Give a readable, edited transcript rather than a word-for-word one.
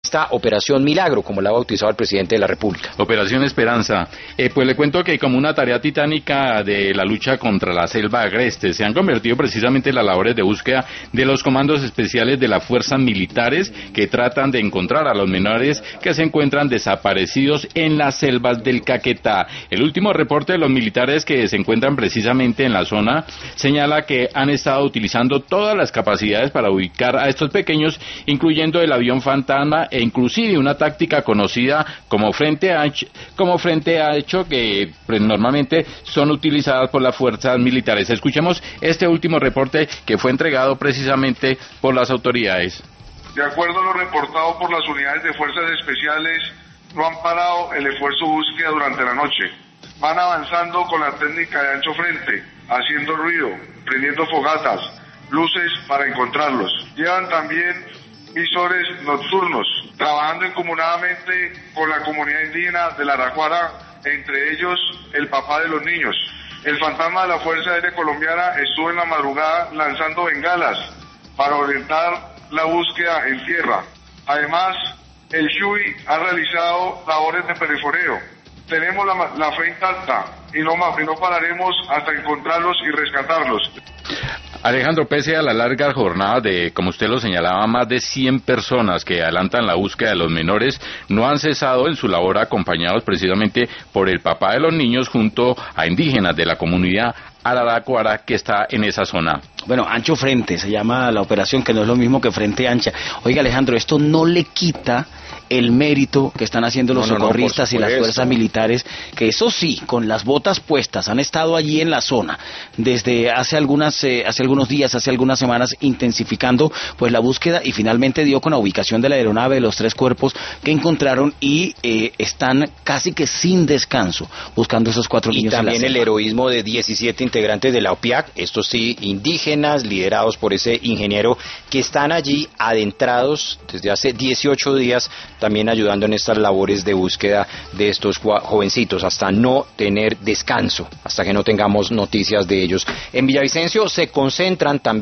esta Operación Milagro, como la ha bautizado el presidente de la República. Operación Esperanza. Pues le cuento que como una tarea titánica de la lucha contra la selva agreste, se han convertido precisamente en las labores de búsqueda de los comandos especiales de las fuerzas militares que tratan de encontrar a los menores que se encuentran desaparecidos en las selvas del Caquetá. El último reporte de los militares que se encuentran precisamente en la zona señala que han estado utilizando todas las capacidades para ubicar a estos pequeños, incluyendo el avión fantasma e inclusive una táctica conocida como frente ancho que pues, normalmente son utilizadas por las fuerzas militares. Escuchemos este último reporte que fue entregado precisamente por las autoridades. De acuerdo a lo reportado por las unidades de fuerzas especiales, no han parado el esfuerzo de búsqueda durante la noche. Van avanzando con la técnica de ancho frente, haciendo ruido, prendiendo fogatas, luces para encontrarlos. Llevan también visores nocturnos, trabajando incomunadamente con la comunidad indígena de la Aracuara, entre ellos el papá de los niños. El fantasma de la Fuerza Aérea Colombiana estuvo en la madrugada lanzando bengalas para orientar la búsqueda en tierra. Además, el SHUI ha realizado labores de periforeo. Tenemos la fe intacta y no pararemos hasta encontrarlos y rescatarlos. Alejandro, pese a la larga jornada de, como usted lo señalaba, más de 100 personas que adelantan la búsqueda de los menores, no han cesado en su labor acompañados precisamente por el papá de los niños junto a indígenas de la comunidad Araraquara que está en esa zona. Bueno, ancho frente se llama la operación, que no es lo mismo que frente ancha. Oiga, Alejandro, esto no le quita el mérito que están haciendo los socorristas y las fuerzas militares, que eso sí, con las botas puestas, han estado allí en la zona desde hace algunos días, hace algunas semanas, intensificando pues la búsqueda, y finalmente dio con la ubicación de la aeronave, de los 3 cuerpos que encontraron, y están casi que sin descanso buscando esos 4 niños. Y también en la el selva. heroísmo de 17 integrantes de la OPIAC, estos sí indígenas, liderados por ese ingeniero, que están allí adentrados desde hace 18 días, también ayudando en estas labores de búsqueda de estos jovencitos, hasta no tener descanso, hasta que no tengamos noticias de ellos. En Villavicencio se concentran también